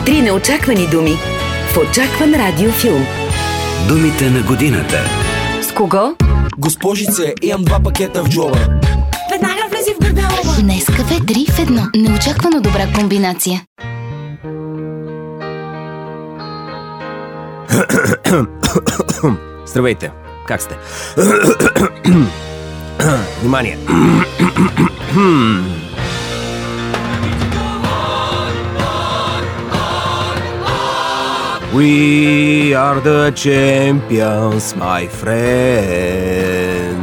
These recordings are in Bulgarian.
3 неочаквани думи в очакван радиофилм. Думите на годината. С кого? Госпожице, имам 2 пакета в джоба. Веднага влези в гардероба. Нескафе 3 в 1. Неочаквано добра комбинация. Здравейте, как сте? Внимание! We are the champions, my friend.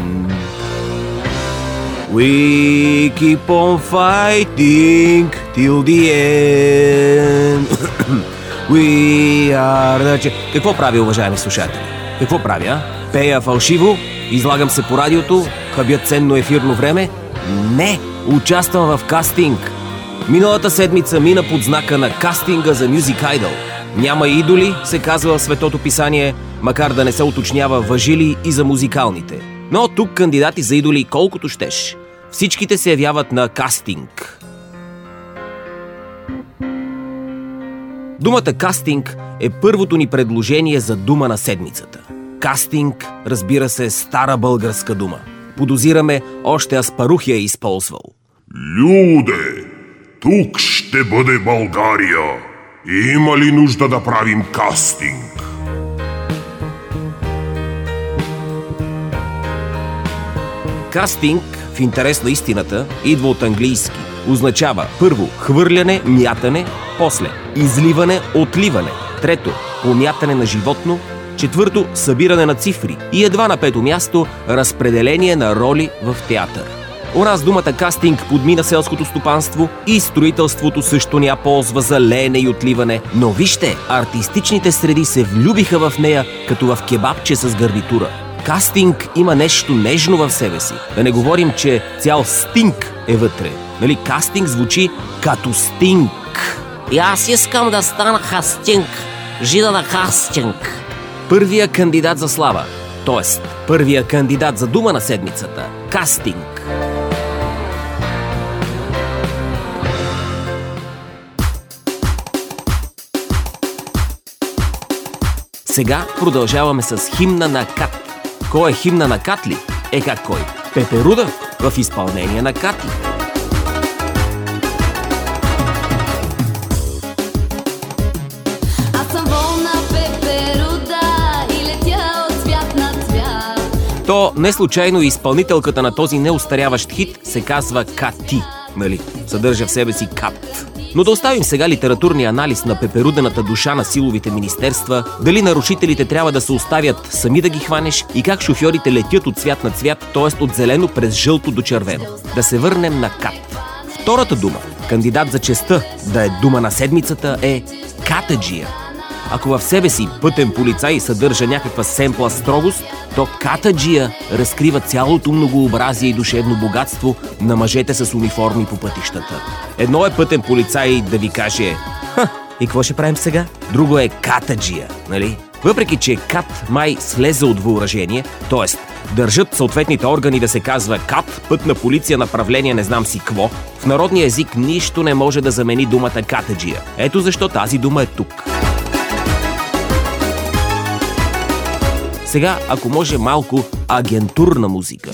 We keep on fighting till the end. We are the... Какво правя, уважаеми слушатели? Какво правя? Пея фалшиво? Излагам се по радиото? Хабя ценно ефирно време? Не! Участвам в кастинг! Миналата седмица мина под знака на кастинга за Music Idol. Няма идоли, се казва в Светото писание, макар да не се уточнява важи ли и за музикалните. Но тук кандидати за идоли колкото щеш. Всичките се явяват на кастинг. Думата кастинг е първото ни предложение за дума на седмицата. Кастинг, разбира се, стара българска дума. Подозираме, още Аспарух я е използвал. Люде, тук ще бъде България. Има ли нужда да правим кастинг? Кастинг, в интерес на истината, идва от английски. Означава първо хвърляне, мятане, после изливане, отливане, трето помятане на животно, четвърто събиране на цифри и едва на 5-то място разпределение на роли в театър. У нас думата кастинг подмина селското стопанство и строителството също ня ползва за леене и отливане, но вижте, артистичните среди се влюбиха в нея като в кебабче с гарнитура. Кастинг има нещо нежно в себе си. Да не говорим, че цял стинг е вътре. Нали, кастинг звучи като стинг. И аз искам да стана хастинг. Жида на хастинг. Първия кандидат за слава, т.е. първия кандидат за дума на седмицата – кастинг. Сега продължаваме с химна на Кат. Кой е химна на Кат ли? Как кой? Пеперуда в изпълнение на Кати. Аз съм волна пеперуда и летя от цвят на цвят. То не случайно изпълнителката на този неустаряващ хит се казва Кати, нали? Съдържа в себе си Кат. Но да оставим сега литературния анализ на пеперудената душа на силовите министерства, дали нарушителите трябва да се оставят сами да ги хванеш и как шофьорите летят от цвят на цвят, т.е. от зелено през жълто до червено. Да се върнем на Кат. Втората дума, кандидат за честта да е дума на седмицата, е катаджия. Ако в себе си пътен полицай съдържа някаква семпла строгост, то катаджия разкрива цялото многообразие и душевно богатство на мъжете с униформи по пътищата. Едно е пътен полицай да ви каже: и какво ще правим сега? Друго е катаджия, нали? Въпреки че кат май слезе от въоръжение, т.е. държат съответните органи да се казва кат, пътна полиция, направление не знам си какво, в народния език нищо не може да замени думата катаджия. Ето защо тази дума е тук. Сега, ако може, малко агентурна музика.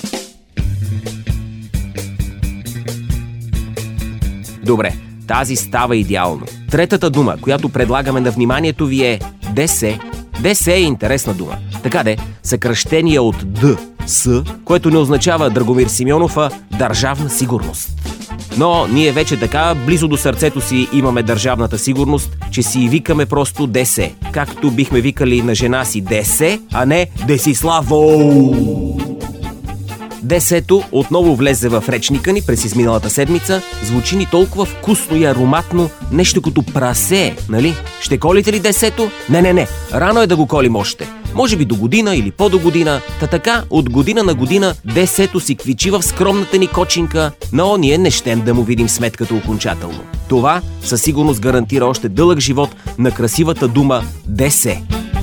Добре, тази става идеално. Третата дума, която предлагаме на вниманието ви е ДС. ДС е интересна дума. Така де, съкращение от Д, С, което не означава Драгомир Симеонов, а държавна сигурност. Но ние вече така близо до сърцето си имаме държавната сигурност, че си викаме просто ДС. Както бихме викали на жена си ДС, а не Десиславо. ДС-то отново влезе в речника ни през изминалата седмица, звучи ни толкова вкусно и ароматно, нещо като прасе, нали? Ще колите ли ДС-то? Не, рано е да го колим още. Може би до година или по-до година, та така от година на година ДС-то си квичи в скромната ни кочинка, но ние не щем да му видим сметката окончателно. Това със сигурност гарантира още дълъг живот на красивата дума ДС.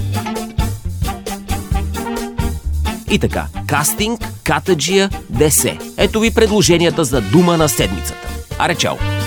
И така, кастинг, катаджия, ДС. Ето ви предложенията за дума на седмицата. Аре, чао!